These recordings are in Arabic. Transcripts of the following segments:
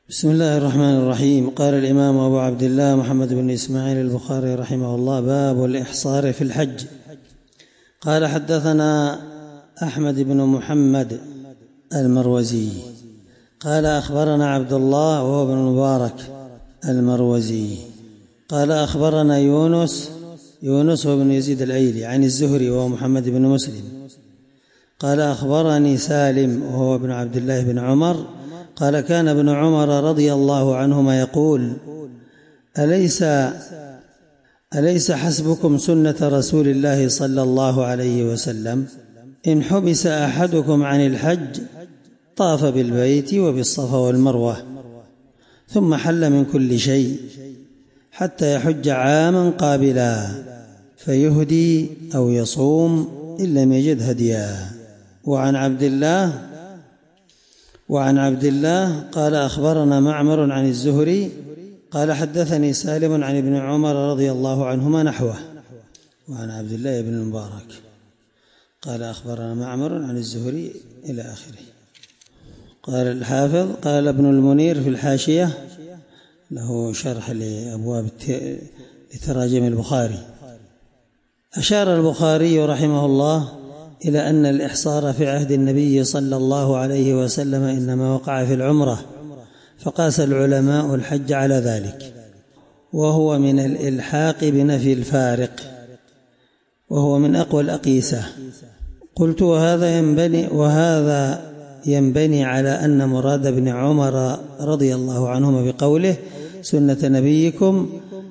بسم الله الرحمن الرحيم. قال الإمام أبو عبد الله محمد بن إسماعيل البخاري رحمه الله: باب الإحصار في الحج. قال: حدثنا أحمد بن محمد المروزي قال: أخبرنا عبد الله وهو بن المبارك المروزي قال: أخبرنا يونس هو بن يزيد الأيلي عن الزهري وهو محمد بن مسلم قال: أخبرني سالم وهو ابن عبد الله بن عمر قال: كان ابن عمر رضي الله عنهما يقول: أليس حسبكم سنة رسول الله صلى الله عليه وسلم إن حبس أحدكم عن الحج طاف بالبيت وبالصفا والمروة ثم حل من كل شيء حتى يحج عاما قابلا فيهدي أو يصوم إن لم يجد هديا. وعن عبد الله قال: أخبرنا معمر عن الزهري قال: حدثني سالم عن ابن عمر رضي الله عنهما نحوه. وعن عبد الله بن المبارك قال: أخبرنا معمر عن الزهري إلى آخره. قال الحافظ: قال ابن المنير في الحاشية، له شرح لأبواب لتراجم البخاري: أشار البخاري رحمه الله إلى أن الإحصار في عهد النبي صلى الله عليه وسلم إنما وقع في العمرة، فقاس العلماء الحج على ذلك، وهو من الإلحاق بنفي الفارق، وهو من أقوى الأقيسة. قلت: وهذا ينبني على أن مراد ابن عمر رضي الله عنهما بقوله سنة نبيكم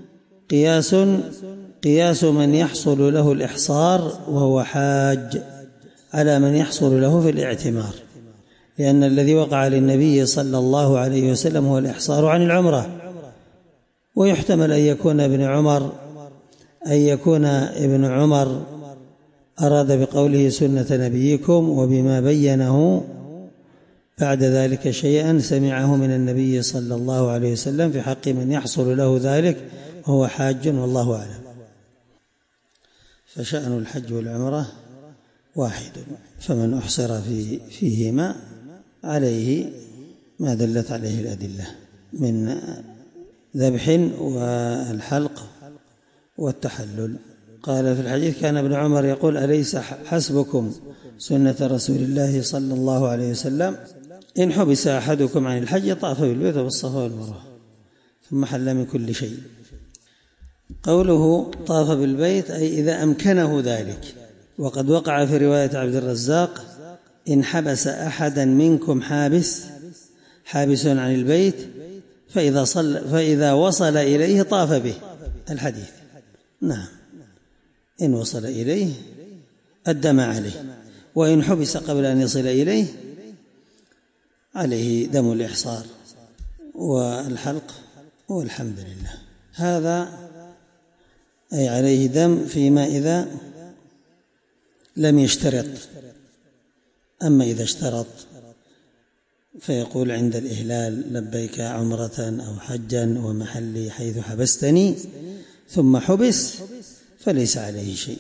قياس من يحصل له الإحصار وهو حاج على من يحصل له في الاعتمار، لأن الذي وقع للنبي صلى الله عليه وسلم هو الإحصار عن العمرة. ويحتمل أن يكون ابن عمر أراد بقوله سنة نبيكم وبما بينه بعد ذلك شيئا سمعه من النبي صلى الله عليه وسلم في حق من يحصل له ذلك وهو حاج، والله أعلم. فشأن الحج والعمرة واحد، فمن أحصر فيهما عليه ما دلت عليه الأدلة من ذبح والحلق والتحلل. قال في الحديث: كان ابن عمر يقول: أليس حسبكم سنة رسول الله صلى الله عليه وسلم إن حبس أحدكم عن الحج طاف بالبيت والصفا والمروة ثم حل من كل شيء. قوله طاف بالبيت أي إذا أمكنه ذلك. وقد وقع في رواية عبد الرزاق: إن حبس أحدا منكم حابس عن البيت فإذا وصل إليه طاف به. الحديث نعم، إن وصل إليه أدم عليه، وإن حبس قبل أن يصل إليه عليه دم الإحصار والحلق والحمد لله. هذا أي عليه دم فيما إذا لم يشترط. أما إذا اشترط فيقول عند الإهلال: لبيك عمرة أو حجا ومحلي حيث حبستني، ثم حبس فليس عليه شيء.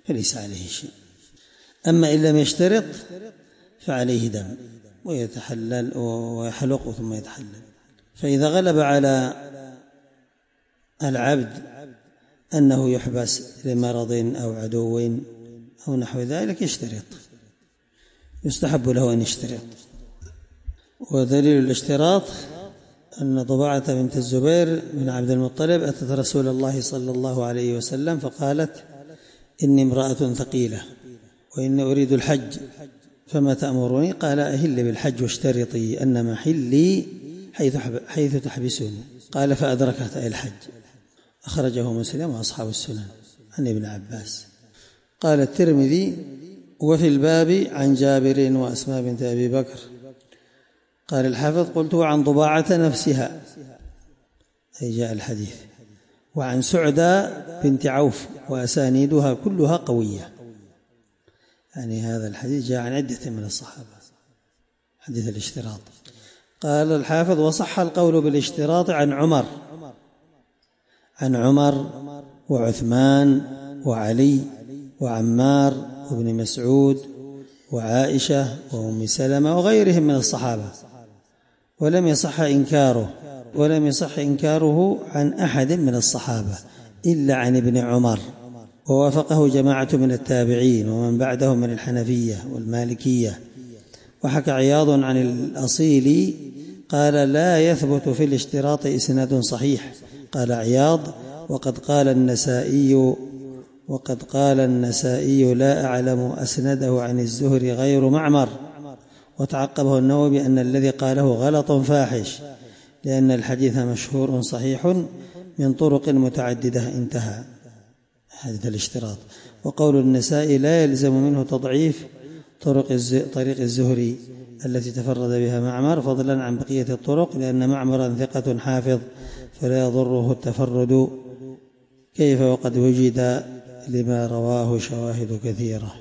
أما إن لم يشترط فعليه دم ويتحلل ويحلق ثم يتحلل. فإذا غلب على العبد أنه يحبس لمرض أو عدو أو نحو ذلك يستحب له أن يشترط. ودليل الاشتراط أن ضباعة بنت الزبير بن عبد المطلب أتت رسول الله صلى الله عليه وسلم فقالت: إني امرأة ثقيلة وإني أريد الحج فما تأمرني؟ قال: أهل بالحج واشترطي أن محلي حيث تحبسني. قال: فأدركت الحج. أخرجه مسلم وأصحاب السنن عن ابن عباس. قال الترمذي: وفي الباب عن جابر وأسماء بنت أبي بكر. قال الحافظ: قلت: عن ضباعة نفسها أي جاء الحديث، وعن سعدى بنت عوف، وأسانيدها كلها قوية. يعني هذا الحديث جاء عن عدة من الصحابة، حديث الاشتراط. قال الحافظ: وصح القول بالاشتراط عن عمر وعثمان وعلي وعمار وابن مسعود وعائشة وأم سلمة وغيرهم من الصحابة، ولم يصح إنكاره عن أحد من الصحابة إلا عن ابن عمر، ووافقه جماعة من التابعين ومن بعدهم من الحنفية والمالكية. وحكى عياض عن الأصيلي قال: لا يثبت في الاشتراط إسناد صحيح. قال عياض: وقد قال النسائي لا أعلم أسنده عن الزهري غير معمر. وتعقبه النووي بأن الذي قاله غلط فاحش، لأن الحديث مشهور صحيح من طرق متعددة. انتهى حديث الاشتراط. وقول النسائي لا يلزم منه تضعيف طريق الزهري التي تفرد بها معمر فضلا عن بقية الطرق، لأن معمرا ثقة حافظ فلا يضره التفرد، كيف وقد وجد لما رواه شواهد كثيرة.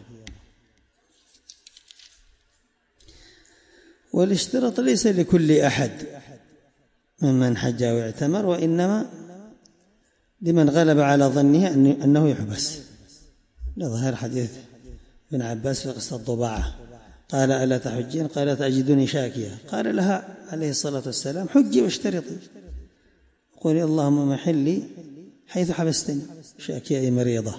والاشتراط ليس لكل أحد ممن حج واعتمر، وإنما لمن غلب على ظنه أنه يحبس، لظهر حديث ابن عباس في قصة الضباعة: قال: ألا تحجين؟ قالت: أجدني شاكية. قال لها عليه الصلاة والسلام: حجي واشترطي، قولي اللهم محلي حيث حبستني. شاكية أي مريضة.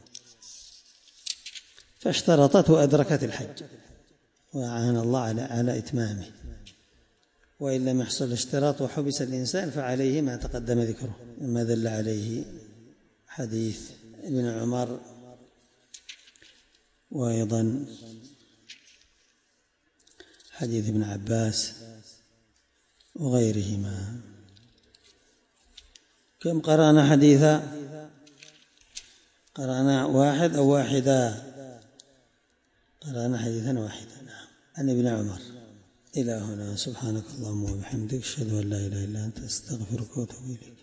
فاشترطت وأدركت الحج، وأعان الله على إتمامه. وإن لم يحصل الاشتراط وحبس الإنسان فعليه ما تقدم ذكره، مما دل عليه حديث ابن عمر، وأيضا حديث ابن عباس وغيرهما. كم قرأنا حديثا؟ قرأنا واحد أو واحدا؟ قرأنا حديثا واحدا، نعم، عن ابن عمر. إلى هنا. سبحانك اللهم وبحمدك، أشهد أن لا إله إلا أنت، أستغفرك وأتوب إليك.